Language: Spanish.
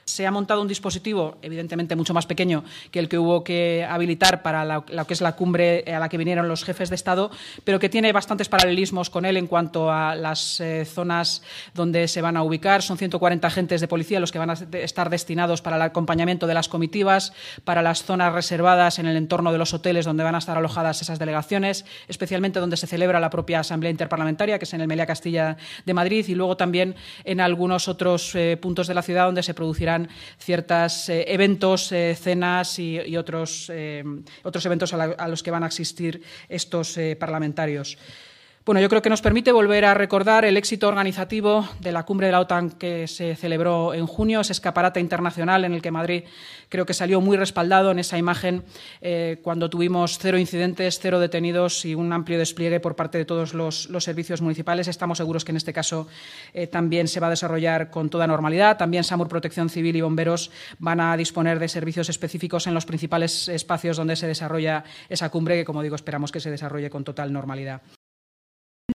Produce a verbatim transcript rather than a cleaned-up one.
Se ha montado un dispositivo, evidentemente mucho más pequeño que el que hubo que habilitar para la, lo que es la cumbre a la que vinieron los jefes de Estado, pero que tiene bastantes paralelismos con él en cuanto a las eh, zonas donde se van a ubicar. Son ciento cuarenta agentes de policía los que van a estar destinados para el acompañamiento de las comitivas, para las zonas reservadas en el entorno de los hoteles donde van a estar alojadas esas delegaciones, especialmente donde se celebra la propia Asamblea Interparlamentaria, que es en el Meliá Castilla de Madrid, y luego también en algunos otros eh, puntos de la ciudad donde se producirán ciertos eh, eventos, eh, cenas y, y otros, eh, otros eventos a, la, a los que van a asistir estos eh, parlamentarios. Bueno, yo creo que nos permite volver a recordar el éxito organizativo de la cumbre de la OTAN que se celebró en junio, ese escaparate internacional en el que Madrid creo que salió muy respaldado en esa imagen eh, cuando tuvimos cero incidentes, cero detenidos y un amplio despliegue por parte de todos los, los servicios municipales. Estamos seguros que en este caso eh, también se va a desarrollar con toda normalidad. También SAMUR, Protección Civil y Bomberos van a disponer de servicios específicos en los principales espacios donde se desarrolla esa cumbre, que, como digo, esperamos que se desarrolle con total normalidad.